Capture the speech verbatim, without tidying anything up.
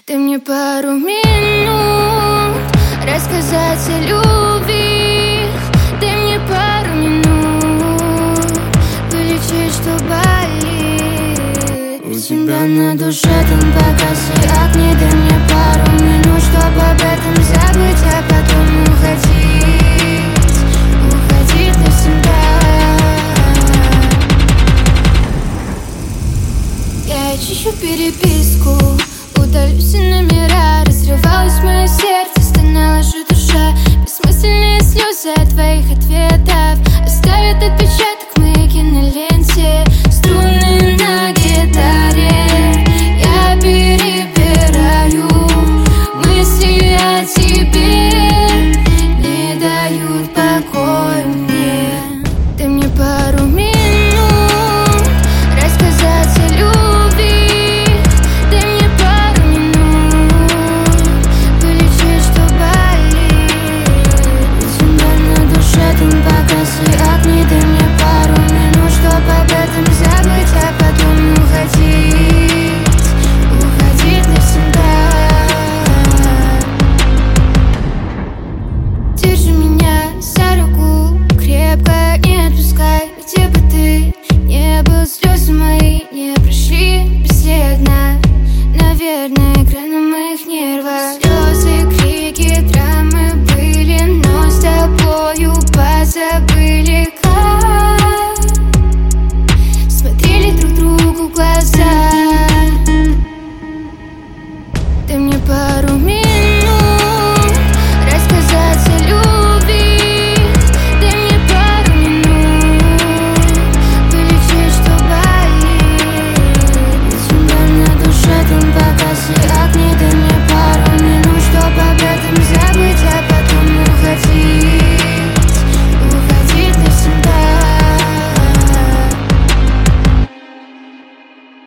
Дай мне пару минут рассказать о любви. Дай мне пару минут вылечить, что болит. У тебя на душе там погасли огни. Дай мне пару минут, чтоб об этом забыть, а потом уходить, уходить навсегда. Я чищу переписку, удалю все номера. Разрывалось мое сердце, стонала же душа. Бессмысленные слезы от твоих ответов оставят отпечаток в моей киноленте. Струны на гитаре я перебираю, мысли о тебе не дают покоя мне. Дай мне пару минут рассказать о любви. Дай мне пару минут вылечить, что болит. У тебя на душе там погасли огни. Дай мне пару минут, чтоб об этом забыть, а потом уходить, уходить навсегда. Держи меня за руку крепко, не отпускай. Где бы ты не был, слезы мои не прошли бесследно. Наверное, игра на моих нервах. Слезы, крики, драмы были, но с тобою позабыли, как смотрели друг другу в глаза. Ты мне пора.